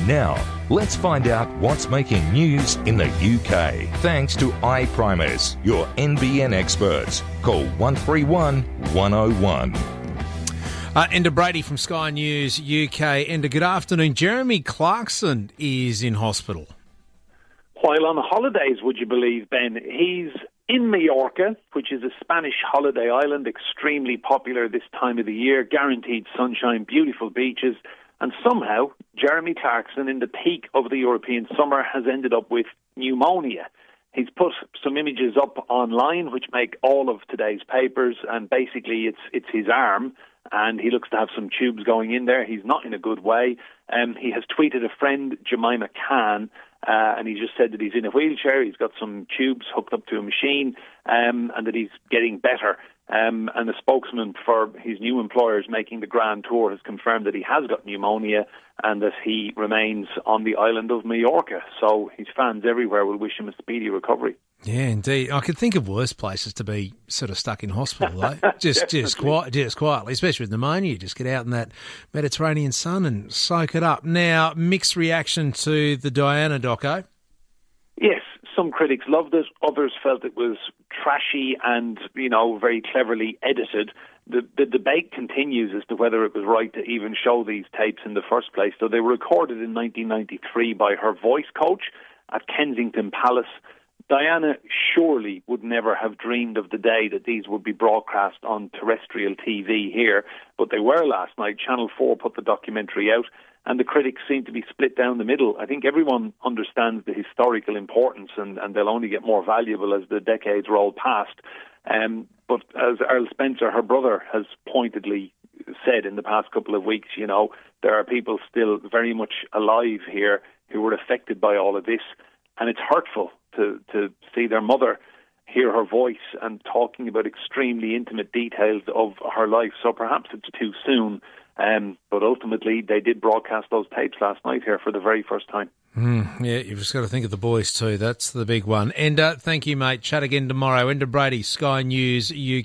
Now, let's find out what's making news in the UK. Thanks to iPrimers, your NBN experts. Call 131 101. Enda Brady from Sky News UK. Enda, good afternoon. Jeremy Clarkson is in hospital. While on holidays, would you believe, Ben? He's in Mallorca, which is a Spanish holiday island, extremely popular this time of the year, guaranteed sunshine, beautiful beaches, and somehow Jeremy Clarkson, in the peak of the European summer, has ended up with pneumonia. He's put some images up online which make all of today's papers, and basically it's his arm, and he looks to have some tubes going in there. He's not in a good way. He has tweeted a friend, Jemima Khan, and he just said that he's in a wheelchair, he's got some tubes hooked up to a machine, and that he's getting better. And the spokesman for his new employers making the grand tour has confirmed that he has got pneumonia and that he remains on the island of Mallorca. So his fans everywhere will wish him a speedy recovery. Yeah, indeed. I could think of worse places to be sort of stuck in hospital, though. just quietly, especially with pneumonia. Just get out in that Mediterranean sun and soak it up. Now, mixed reaction to the Diana doco. Yes, some critics loved it. Others felt it was trashy and, very cleverly edited. The debate continues as to whether it was right to even show these tapes in the first place. So they were recorded in 1993 by her voice coach at Kensington Palace. Diana surely would never have dreamed of the day that these would be broadcast on terrestrial TV here, but they were last night. Channel 4 put the documentary out, and the critics seem to be split down the middle. I think everyone understands the historical importance, and they'll only get more valuable as the decades roll past. But as Earl Spencer, her brother, has pointedly said in the past couple of weeks, there are people still very much alive here who were affected by all of this, and it's hurtful to see their mother hear her voice and talking about extremely intimate details of her life. So perhaps it's too soon, but ultimately they did broadcast those tapes last night here for the very first time. Yeah, you've just got to think of the boys too. That's the big one. Enda, thank you, mate. Chat again tomorrow. Enda Brady, Sky News UK.